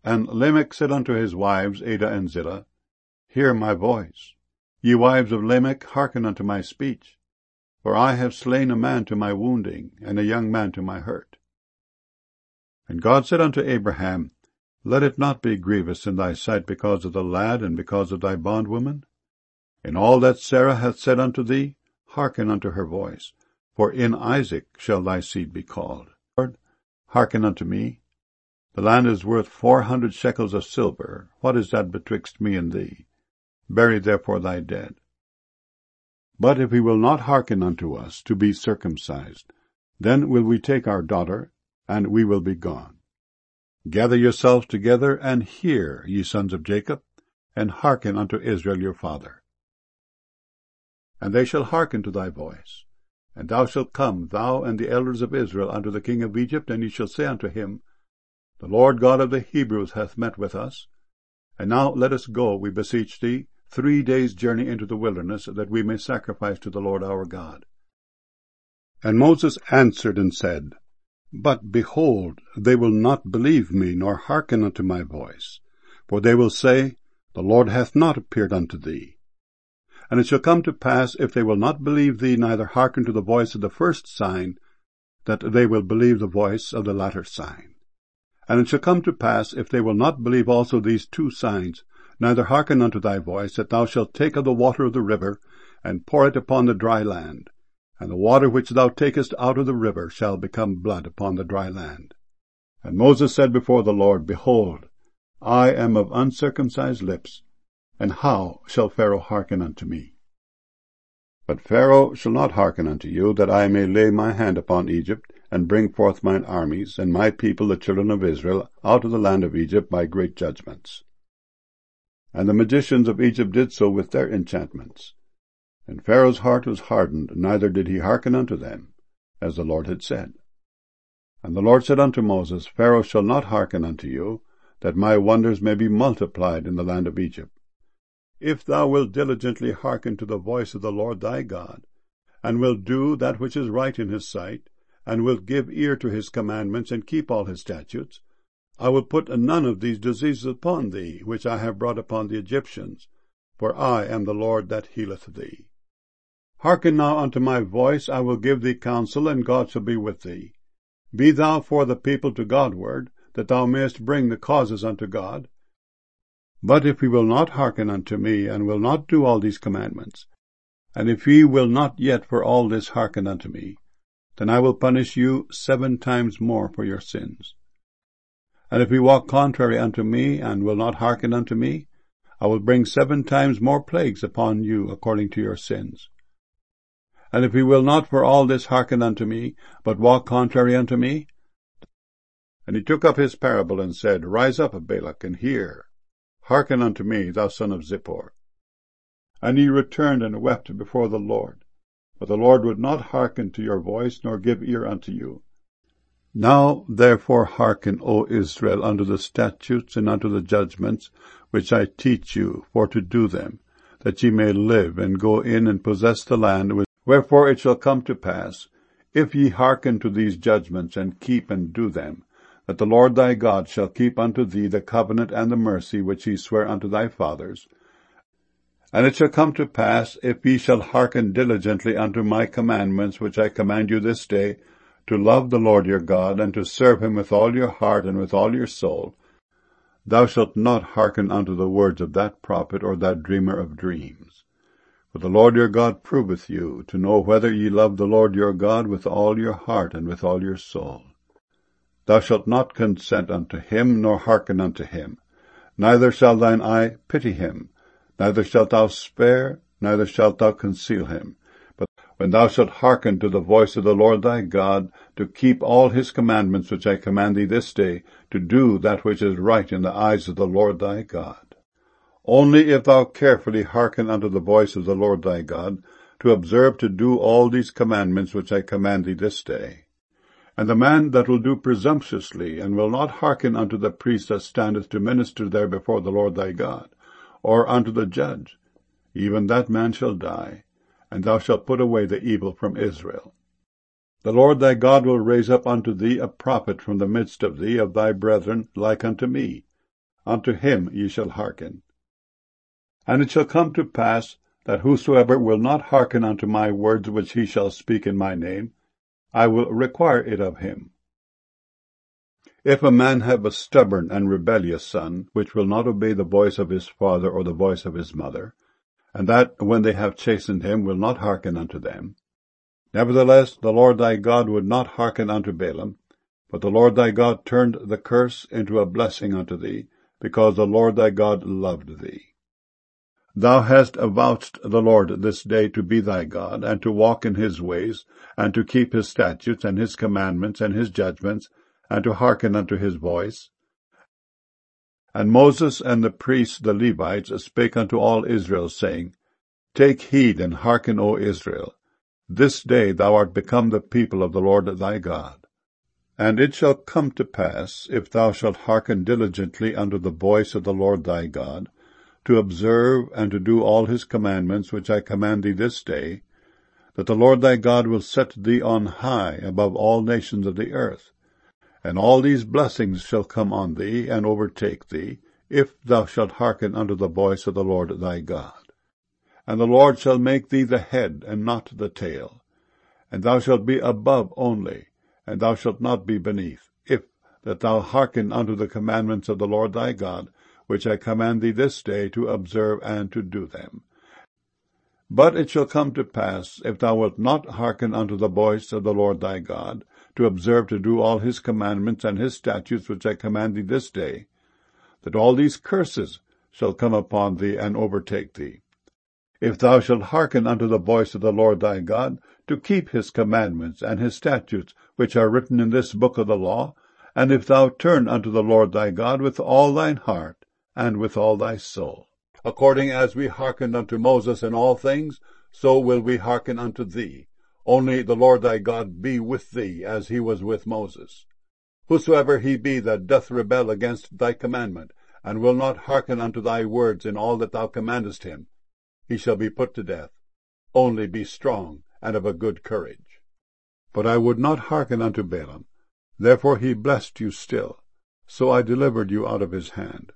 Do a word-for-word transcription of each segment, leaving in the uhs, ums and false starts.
And Lamech said unto his wives, Adah and Zillah, Hear my voice. Ye wives of Lamech, hearken unto my speech. For I have slain a man to my wounding, and a young man to my hurt. And God said unto Abraham, Let it not be grievous in thy sight because of the lad, and because of thy bondwoman. In all that Sarah hath said unto thee, hearken unto her voice, for in Isaac shall thy seed be called. Lord, hearken unto me. The land is worth four hundred shekels of silver. What is that betwixt me and thee? Bury therefore thy dead. But if he will not hearken unto us to be circumcised, then will we take our daughter, and we will be gone. Gather yourselves together, and hear, ye sons of Jacob, and hearken unto Israel your father. And they shall hearken to thy voice. And thou shalt come, thou and the elders of Israel, unto the king of Egypt, and ye shall say unto him, The Lord God of the Hebrews hath met with us. And now let us go, we beseech thee, three days' journey into the wilderness, that we may sacrifice to the Lord our God. And Moses answered and said, But, behold, they will not believe me, nor hearken unto my voice. For they will say, The Lord hath not appeared unto thee. And it shall come to pass, if they will not believe thee, neither hearken to the voice of the first sign, that they will believe the voice of the latter sign. And it shall come to pass, if they will not believe also these two signs, neither hearken unto thy voice, that thou shalt take of the water of the river, and pour it upon the dry land. And the water which thou takest out of the river shall become blood upon the dry land. And Moses said before the Lord, Behold, I am of uncircumcised lips, and how shall Pharaoh hearken unto me? But Pharaoh shall not hearken unto you, that I may lay my hand upon Egypt, and bring forth mine armies, and my people the children of Israel, out of the land of Egypt by great judgments. And the magicians of Egypt did so with their enchantments. And Pharaoh's heart was hardened, neither did he hearken unto them, as the Lord had said. And the Lord said unto Moses, Pharaoh shall not hearken unto you, that my wonders may be multiplied in the land of Egypt. If thou wilt diligently hearken to the voice of the Lord thy God, and wilt do that which is right in his sight, and wilt give ear to his commandments, and keep all his statutes, I will put none of these diseases upon thee, which I have brought upon the Egyptians, for I am the Lord that healeth thee. Hearken now unto my voice, I will give thee counsel, and God shall be with thee. Be thou for the people to Godward, that thou mayest bring the causes unto God. But if he will not hearken unto me, and will not do all these commandments, and if he will not yet for all this hearken unto me, then I will punish you seven times more for your sins. And if he walk contrary unto me, and will not hearken unto me, I will bring seven times more plagues upon you according to your sins. And if he will not for all this hearken unto me, but walk contrary unto me. And he took up his parable, and said, Rise up, Balak, and hear. Hearken unto me, thou son of Zippor. And he returned and wept before the Lord. But the Lord would not hearken to your voice, nor give ear unto you. Now therefore hearken, O Israel, unto the statutes and unto the judgments, which I teach you, for to do them, that ye may live, and go in and possess the land. Wherefore it shall come to pass, if ye hearken to these judgments, and keep and do them, that the Lord thy God shall keep unto thee the covenant and the mercy which he sware unto thy fathers. And it shall come to pass, if ye shall hearken diligently unto my commandments which I command you this day, to love the Lord your God, and to serve him with all your heart and with all your soul, thou shalt not hearken unto the words of that prophet or that dreamer of dreams. For the Lord your God proveth you, to know whether ye love the Lord your God with all your heart and with all your soul. Thou shalt not consent unto him, nor hearken unto him. Neither shall thine eye pity him, neither shalt thou spare, neither shalt thou conceal him. But when thou shalt hearken to the voice of the Lord thy God, to keep all his commandments which I command thee this day, to do that which is right in the eyes of the Lord thy God. Only if thou carefully hearken unto the voice of the Lord thy God, to observe to do all these commandments which I command thee this day. And the man that will do presumptuously, and will not hearken unto the priest that standeth to minister there before the Lord thy God, or unto the judge, even that man shall die, and thou shalt put away the evil from Israel. The Lord thy God will raise up unto thee a prophet from the midst of thee, of thy brethren, like unto me, unto him ye shall hearken. And it shall come to pass, that whosoever will not hearken unto my words which he shall speak in my name, I will require it of him. If a man have a stubborn and rebellious son, which will not obey the voice of his father or the voice of his mother, and that, when they have chastened him, will not hearken unto them, nevertheless the Lord thy God would not hearken unto Balaam, but the Lord thy God turned the curse into a blessing unto thee, because the Lord thy God loved thee. Thou hast avouched the Lord this day to be thy God, and to walk in his ways, and to keep his statutes, and his commandments, and his judgments, and to hearken unto his voice. And Moses and the priests the Levites spake unto all Israel, saying, Take heed and hearken, O Israel. This day thou art become the people of the Lord thy God. And it shall come to pass, if thou shalt hearken diligently unto the voice of the Lord thy God, to observe and to do all his commandments which I command thee this day, that the Lord thy God will set thee on high above all nations of the earth. And all these blessings shall come on thee, and overtake thee, if thou shalt hearken unto the voice of the Lord thy God. And the Lord shall make thee the head, and not the tail. And thou shalt be above only, and thou shalt not be beneath, if that thou hearken unto the commandments of the Lord thy God, which I command thee this day to observe and to do them. But it shall come to pass, if thou wilt not hearken unto the voice of the Lord thy God, to observe to do all his commandments and his statutes which I command thee this day, that all these curses shall come upon thee and overtake thee. If thou shalt hearken unto the voice of the Lord thy God, to keep his commandments and his statutes which are written in this book of the law, and if thou turn unto the Lord thy God with all thine heart, and with all thy soul. According as we hearkened unto Moses in all things, so will we hearken unto thee. Only the Lord thy God be with thee, as he was with Moses. Whosoever he be that doth rebel against thy commandment, and will not hearken unto thy words in all that thou commandest him, he shall be put to death. Only be strong, and of a good courage. But I would not hearken unto Balaam. Therefore he blessed you still. So I delivered you out of his hand.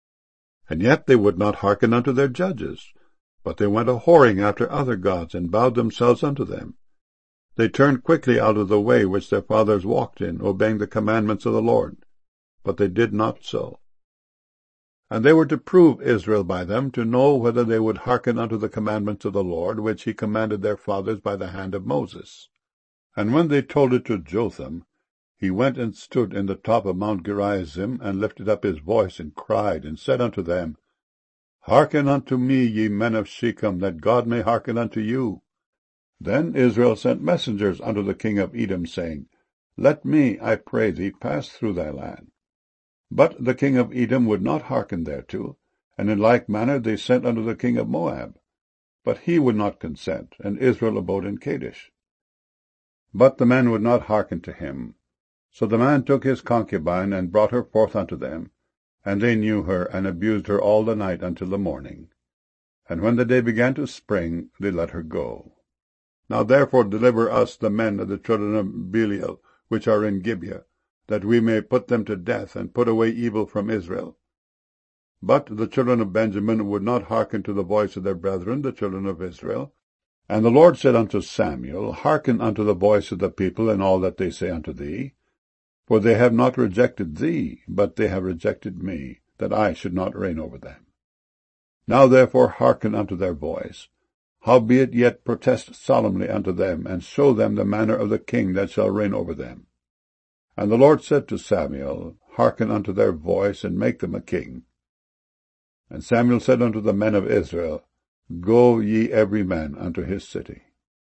And yet they would not hearken unto their judges, but they went a-whoring after other gods, and bowed themselves unto them. They turned quickly out of the way which their fathers walked in, obeying the commandments of the Lord. But they did not so. And they were to prove Israel by them, to know whether they would hearken unto the commandments of the Lord, which he commanded their fathers by the hand of Moses. And when they told it to Jotham, he went and stood in the top of Mount Gerizim, and lifted up his voice, and cried, and said unto them, Hearken unto me, ye men of Shechem, that God may hearken unto you. Then Israel sent messengers unto the king of Edom, saying, Let me, I pray thee, pass through thy land. But the king of Edom would not hearken thereto, and in like manner they sent unto the king of Moab. But he would not consent, and Israel abode in Kadesh. But the man would not hearken to him. So the man took his concubine, and brought her forth unto them, and they knew her, and abused her all the night until the morning. And when the day began to spring, they let her go. Now therefore deliver us the men of the children of Belial, which are in Gibeah, that we may put them to death, and put away evil from Israel. But the children of Benjamin would not hearken to the voice of their brethren, the children of Israel. And the Lord said unto Samuel, Hearken unto the voice of the people in all that they say unto thee. For they have not rejected thee, but they have rejected me, that I should not reign over them. Now therefore hearken unto their voice. Howbeit yet protest solemnly unto them, and show them the manner of the king that shall reign over them. And the Lord said to Samuel, Hearken unto their voice, and make them a king. And Samuel said unto the men of Israel, Go ye every man unto his city.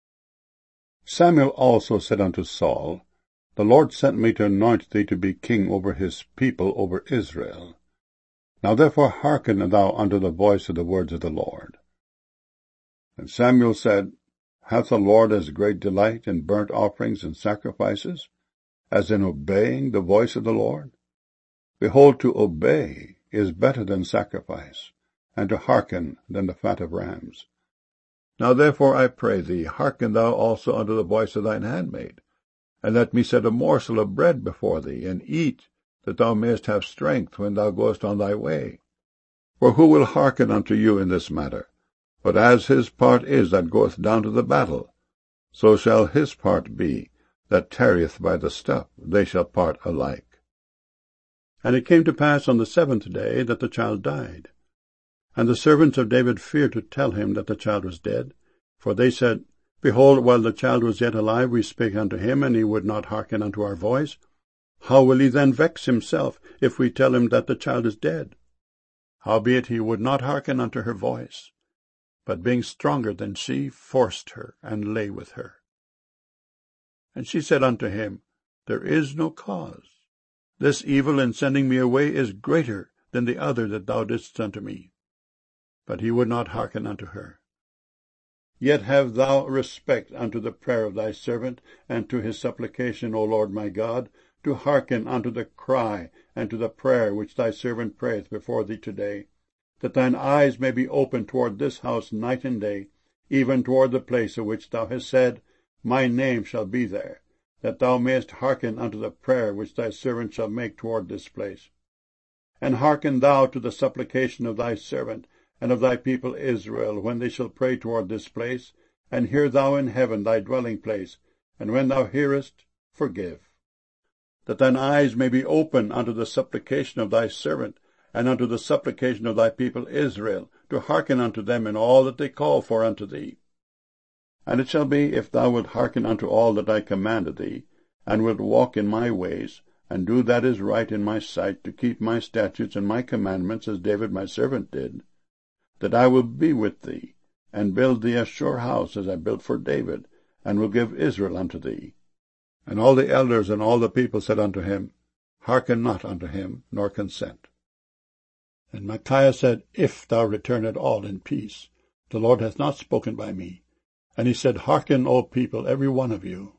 Samuel also said unto Saul, The Lord sent me to anoint thee to be king over his people, over Israel. Now therefore hearken thou unto the voice of the words of the Lord. And Samuel said, Hath the Lord as great delight in burnt offerings and sacrifices, as in obeying the voice of the Lord? Behold, to obey is better than sacrifice, and to hearken than the fat of rams. Now therefore I pray thee, hearken thou also unto the voice of thine handmaid, and let me set a morsel of bread before thee, and eat, that thou mayest have strength when thou goest on thy way. For who will hearken unto you in this matter? But as his part is that goeth down to the battle, so shall his part be that tarrieth by the stuff. They shall part alike. And it came to pass on the seventh day that the child died. And the servants of David feared to tell him that the child was dead. For they said, Behold, while the child was yet alive, we spake unto him, and he would not hearken unto our voice. How will he then vex himself, if we tell him that the child is dead? Howbeit he would not hearken unto her voice, but being stronger than she, forced her, and lay with her. And she said unto him, There is no cause. This evil in sending me away is greater than the other that thou didst unto me. But he would not hearken unto her. Yet have thou respect unto the prayer of thy servant, and to his supplication, O Lord my God, to hearken unto the cry and to the prayer which thy servant prayeth before thee today, that thine eyes may be open toward this house night and day, even toward the place of which thou hast said, My name shall be there, that thou mayest hearken unto the prayer which thy servant shall make toward this place. And hearken thou to the supplication of thy servant, and of thy people Israel, when they shall pray toward this place, and hear thou in heaven thy dwelling place, and when thou hearest, forgive. That thine eyes may be open unto the supplication of thy servant, and unto the supplication of thy people Israel, to hearken unto them in all that they call for unto thee. And it shall be, if thou wilt hearken unto all that I commanded thee, and wilt walk in my ways, and do that is right in my sight, to keep my statutes and my commandments, as David my servant did, that I will be with thee, and build thee a sure house, as I built for David, and will give Israel unto thee. And all the elders and all the people said unto him, Hearken not unto him, nor consent. And Micaiah said, If thou return at all in peace, the Lord hath not spoken by me. And he said, Hearken, O people, every one of you.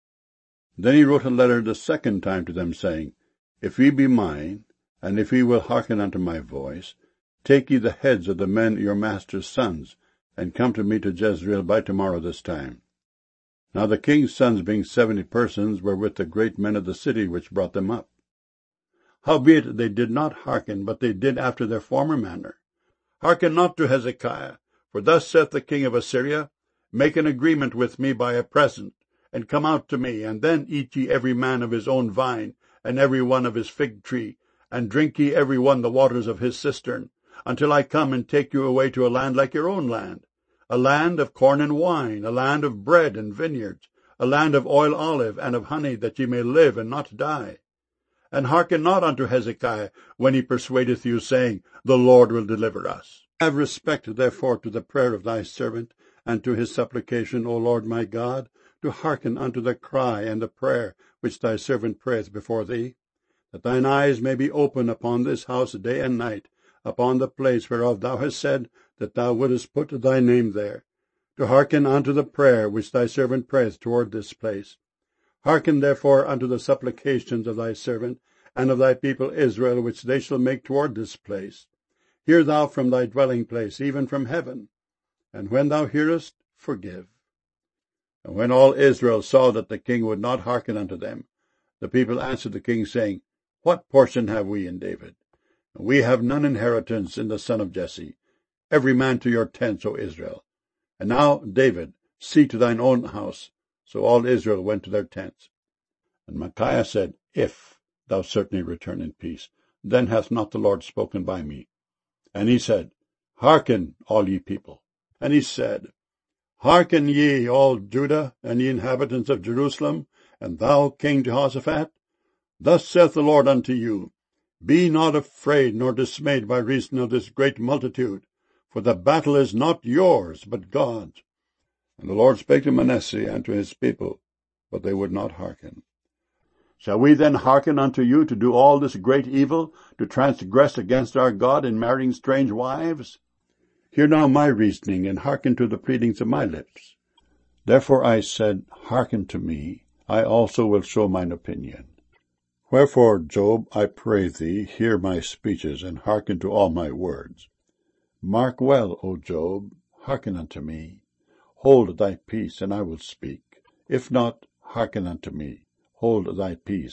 Then he wrote a letter the second time to them, saying, If ye be mine, and if ye will hearken unto my voice, take ye the heads of the men your master's sons, and come to me to Jezreel by tomorrow this time. Now the king's sons, being seventy persons, were with the great men of the city which brought them up. Howbeit they did not hearken, but they did after their former manner. Hearken not to Hezekiah, for thus saith the king of Assyria, Make an agreement with me by a present, and come out to me, and then eat ye every man of his own vine, and every one of his fig tree, and drink ye every one the waters of his cistern, until I come and take you away to a land like your own land, a land of corn and wine, a land of bread and vineyards, a land of oil olive and of honey, that ye may live and not die. And hearken not unto Hezekiah, when he persuadeth you, saying, The Lord will deliver us. Have respect, therefore, to the prayer of thy servant, and to his supplication, O Lord my God, to hearken unto the cry and the prayer which thy servant prayeth before thee, that thine eyes may be open upon this house day and night, upon the place whereof thou hast said that thou wouldest put thy name there, to hearken unto the prayer which thy servant prayeth toward this place. Hearken therefore unto the supplications of thy servant, and of thy people Israel, which they shall make toward this place. Hear thou from thy dwelling place, even from heaven, and when thou hearest, forgive. And when all Israel saw that the king would not hearken unto them, the people answered the king, saying, What portion have we in David? We have none inheritance in the son of Jesse. Every man to your tents, O Israel. And now, David, see to thine own house. So all Israel went to their tents. And Micaiah said, If thou certainly return in peace, then hath not the Lord spoken by me. And he said, Hearken, all ye people. And he said, Hearken ye, all Judah, and ye inhabitants of Jerusalem, and thou, King Jehoshaphat. Thus saith the Lord unto you, Be not afraid nor dismayed by reason of this great multitude, for the battle is not yours, but God's. And the Lord spake to Manasseh and to his people, but they would not hearken. Shall we then hearken unto you to do all this great evil, to transgress against our God in marrying strange wives? Hear now my reasoning, and hearken to the pleadings of my lips. Therefore I said, Hearken to me, I also will show mine opinion. Wherefore, Job, I pray thee, hear my speeches, and hearken to all my words. Mark well, O Job, hearken unto me. Hold thy peace, and I will speak. If not, hearken unto me. Hold thy peace,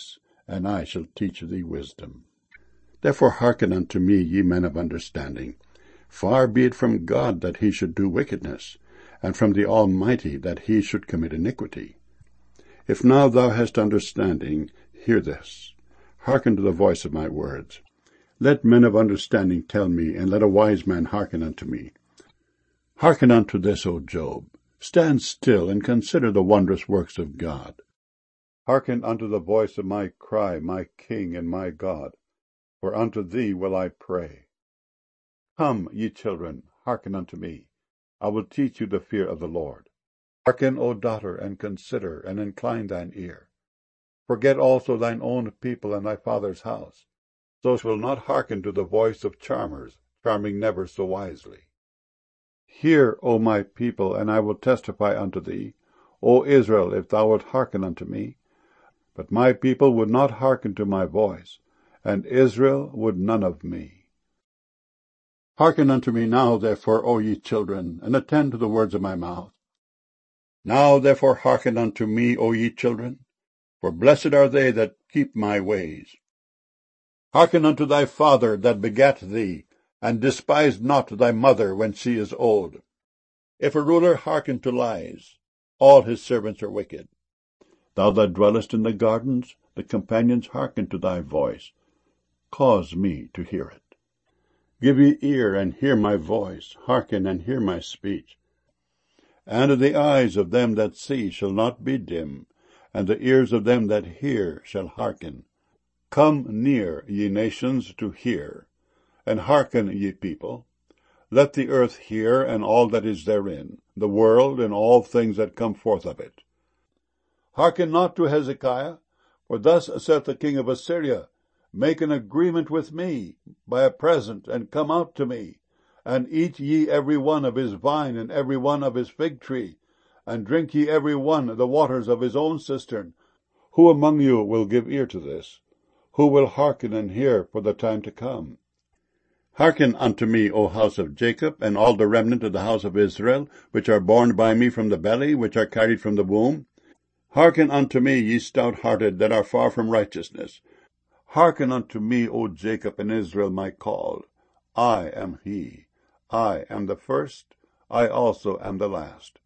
and I shall teach thee wisdom. Therefore hearken unto me, ye men of understanding. Far be it from God that he should do wickedness, and from the Almighty that he should commit iniquity. If now thou hast understanding, hear this. Hearken to the voice of my words. Let men of understanding tell me, and let a wise man hearken unto me. Hearken unto this, O Job. Stand still, and consider the wondrous works of God. Hearken unto the voice of my cry, my King and my God, for unto thee will I pray. Come, ye children, hearken unto me. I will teach you the fear of the Lord. Hearken, O daughter, and consider, and incline thine ear. Forget also thine own people and thy father's house. So shall not hearken to the voice of charmers, charming never so wisely. Hear, O my people, and I will testify unto thee, O Israel, if thou wilt hearken unto me. But my people would not hearken to my voice, and Israel would none of me. Hearken unto me now, therefore, O ye children, and attend to the words of my mouth. Now, therefore, hearken unto me, O ye children, for blessed are they that keep my ways. Hearken unto thy father that begat thee, and despise not thy mother when she is old. If a ruler hearken to lies, all his servants are wicked. Thou that dwellest in the gardens, the companions hearken to thy voice. Cause me to hear it. Give ye ear, and hear my voice. Hearken, and hear my speech. And the eyes of them that see shall not be dim, and the ears of them that hear shall hearken. Come near, ye nations, to hear, and hearken, ye people. Let the earth hear, and all that is therein, the world, and all things that come forth of it. Hearken not to Hezekiah, for thus saith the king of Assyria, Make an agreement with me by a present, and come out to me, and eat ye every one of his vine, and every one of his fig tree, and drink ye every one the waters of his own cistern. Who among you will give ear to this? Who will hearken and hear for the time to come? Hearken unto me, O house of Jacob, and all the remnant of the house of Israel, which are born by me from the belly, which are carried from the womb. Hearken unto me, ye stout-hearted, that are far from righteousness. Hearken unto me, O Jacob and Israel, my called. I am he. I am the first. I also am the last.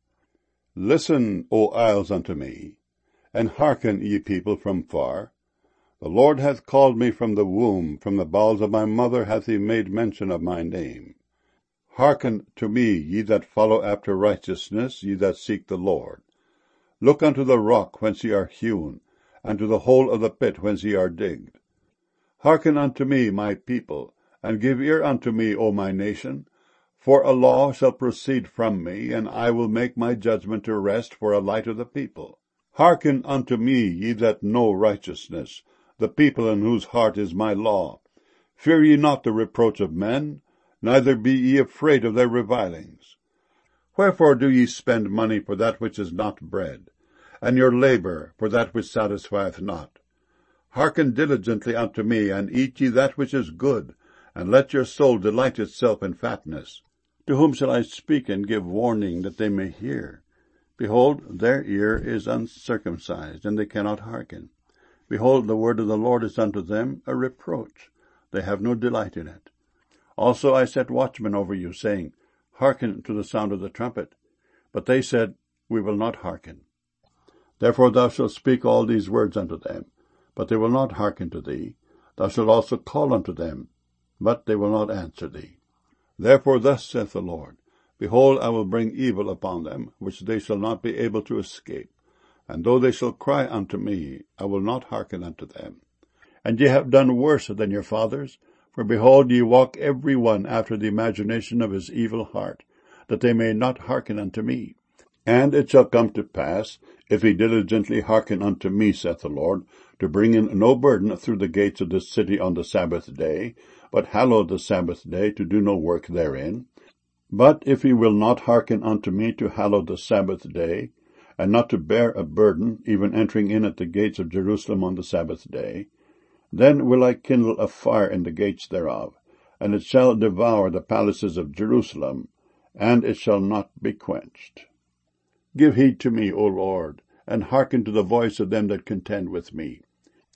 Listen, O isles, unto me, and hearken, ye people from far. The Lord hath called me from the womb, from the bowels of my mother hath he made mention of my name. Hearken to me, ye that follow after righteousness, ye that seek the Lord. Look unto the rock whence ye are hewn, and to the hole of the pit whence ye are digged. Hearken unto me, my people, and give ear unto me, O my nation. For a law shall proceed from me, and I will make my judgment to rest for a light of the people. Hearken unto me, ye that know righteousness, the people in whose heart is my law. Fear ye not the reproach of men, neither be ye afraid of their revilings. Wherefore do ye spend money for that which is not bread, and your labor for that which satisfieth not? Hearken diligently unto me, and eat ye that which is good, and let your soul delight itself in fatness. To whom shall I speak and give warning, that they may hear? Behold, their ear is uncircumcised, and they cannot hearken. Behold, the word of the Lord is unto them a reproach. They have no delight in it. Also I set watchmen over you, saying, Hearken to the sound of the trumpet. But they said, We will not hearken. Therefore thou shalt speak all these words unto them, but they will not hearken to thee. Thou shalt also call unto them, but they will not answer thee. Therefore thus saith the Lord, Behold, I will bring evil upon them, which they shall not be able to escape. And though they shall cry unto me, I will not hearken unto them. And ye have done worse than your fathers, for behold, ye walk every one after the imagination of his evil heart, that they may not hearken unto me. And it shall come to pass, if ye diligently hearken unto me, saith the Lord, to bring in no burden through the gates of this city on the Sabbath day, but hallow the Sabbath day, to do no work therein. But if ye will not hearken unto me to hallow the Sabbath day, and not to bear a burden, even entering in at the gates of Jerusalem on the Sabbath day, then will I kindle a fire in the gates thereof, and it shall devour the palaces of Jerusalem, and it shall not be quenched. Give heed to me, O Lord, and hearken to the voice of them that contend with me.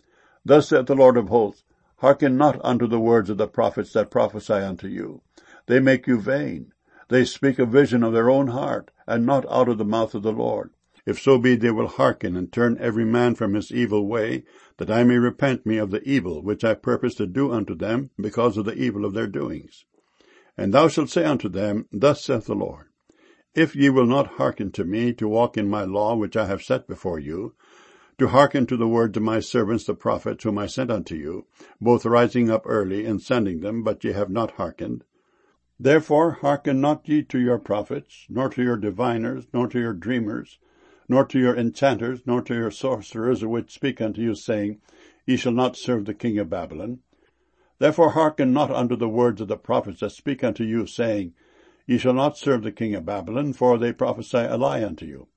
Thus saith the Lord of hosts, hearken not unto the words of the prophets that prophesy unto you. They make you vain. They speak a vision of their own heart, and not out of the mouth of the Lord. If so be they will hearken, and turn every man from his evil way, that I may repent me of the evil which I purpose to do unto them, because of the evil of their doings. And thou shalt say unto them, Thus saith the Lord, If ye will not hearken to me, to walk in my law which I have set before you, to hearken to the words of my servants the prophets whom I sent unto you, both rising up early and sending them, but ye have not hearkened. Therefore hearken not ye to your prophets, nor to your diviners, nor to your dreamers, nor to your enchanters, nor to your sorcerers, which speak unto you, saying, Ye shall not serve the king of Babylon. Therefore hearken not unto the words of the prophets that speak unto you, saying, Ye shall not serve the king of Babylon, for they prophesy a lie unto you.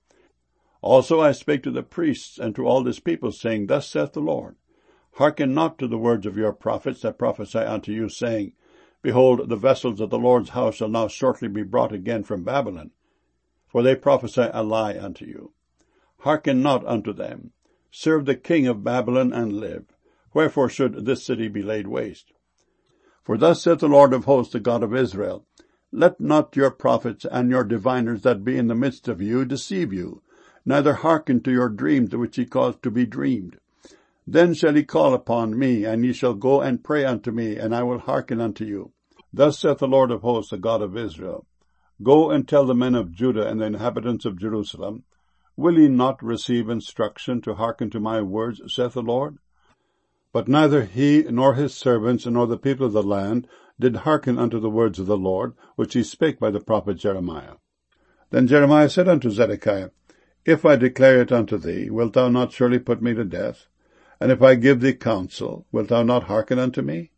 Also I spake to the priests and to all this people, saying, Thus saith the Lord, Hearken not to the words of your prophets that prophesy unto you, saying, Behold, the vessels of the Lord's house shall now shortly be brought again from Babylon, for they prophesy a lie unto you. Hearken not unto them. Serve the king of Babylon and live. Wherefore should this city be laid waste? For thus saith the Lord of hosts, the God of Israel, Let not your prophets and your diviners that be in the midst of you deceive you, neither hearken to your dreams which ye cause to be dreamed. Then shall ye call upon me, and ye shall go and pray unto me, and I will hearken unto you. Thus saith the Lord of hosts, the God of Israel, Go and tell the men of Judah and the inhabitants of Jerusalem, Will ye not receive instruction to hearken to my words, saith the Lord? But neither he, nor his servants, nor the people of the land did hearken unto the words of the Lord, which he spake by the prophet Jeremiah. Then Jeremiah said unto Zedekiah, If I declare it unto thee, wilt thou not surely put me to death? And if I give thee counsel, wilt thou not hearken unto me?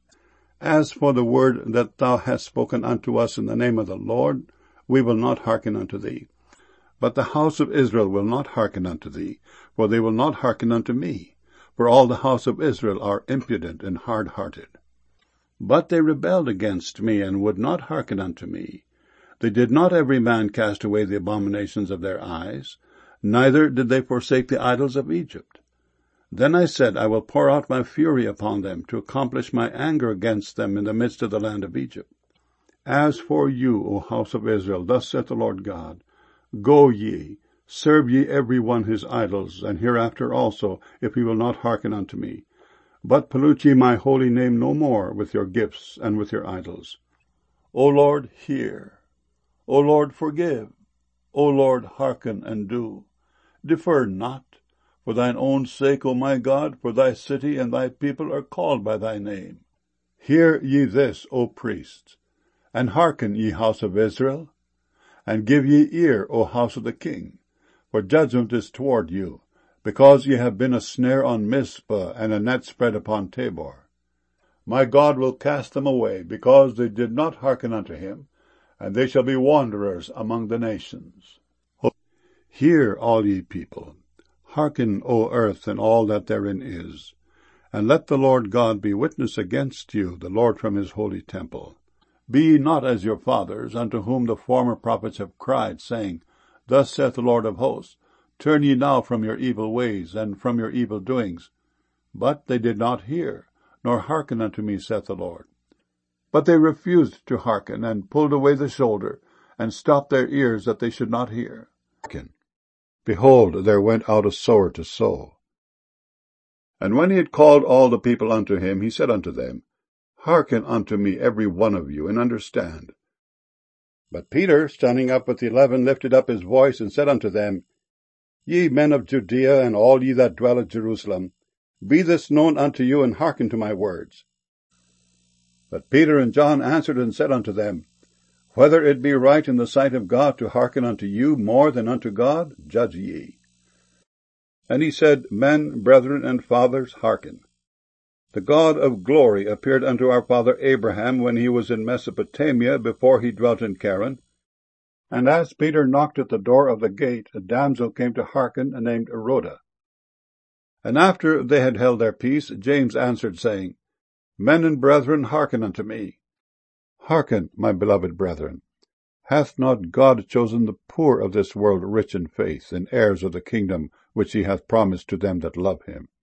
As for the word that thou hast spoken unto us in the name of the Lord, we will not hearken unto thee. But the house of Israel will not hearken unto thee, for they will not hearken unto me. For all the house of Israel are impudent and hard-hearted. But they rebelled against me, and would not hearken unto me. They did not every man cast away the abominations of their eyes, neither did they forsake the idols of Egypt. Then I said, I will pour out my fury upon them, to accomplish my anger against them in the midst of the land of Egypt. As for you, O house of Israel, thus saith the Lord God, Go ye, serve ye every one his idols, and hereafter also, if he will not hearken unto me. But pollute ye my holy name no more with your gifts and with your idols. O Lord, hear. O Lord, forgive. O Lord, hearken and do. Defer not. For thine own sake, O my God, for thy city and thy people are called by thy name. Hear ye this, O priests, and hearken, ye house of Israel, and give ye ear, O house of the king, for judgment is toward you, because ye have been a snare on Mizpah, and a net spread upon Tabor. My God will cast them away, because they did not hearken unto him, and they shall be wanderers among the nations. Hear, all ye people. Hearken, O earth, and all that therein is. And let the Lord God be witness against you, the Lord from his holy temple. Be ye not as your fathers, unto whom the former prophets have cried, saying, Thus saith the Lord of hosts, Turn ye now from your evil ways, and from your evil doings. But they did not hear, nor hearken unto me, saith the Lord. But they refused to hearken, and pulled away the shoulder, and stopped their ears, that they should not hear. Hearken. Behold, there went out a sower to sow. And when he had called all the people unto him, he said unto them, Hearken unto me every one of you, and understand. But Peter, standing up with the eleven, lifted up his voice, and said unto them, Ye men of Judea, and all ye that dwell at Jerusalem, be this known unto you, and hearken to my words. But Peter and John answered and said unto them, Whether it be right in the sight of God to hearken unto you more than unto God, judge ye. And he said, Men, brethren, and fathers, hearken. The God of glory appeared unto our father Abraham when he was in Mesopotamia, before he dwelt in Charan. And as Peter knocked at the door of the gate, a damsel came to hearken, named Rhoda. And after they had held their peace, James answered, saying, Men and brethren, hearken unto me. Hearken, my beloved brethren. Hath not God chosen the poor of this world rich in faith, and heirs of the kingdom which he hath promised to them that love him?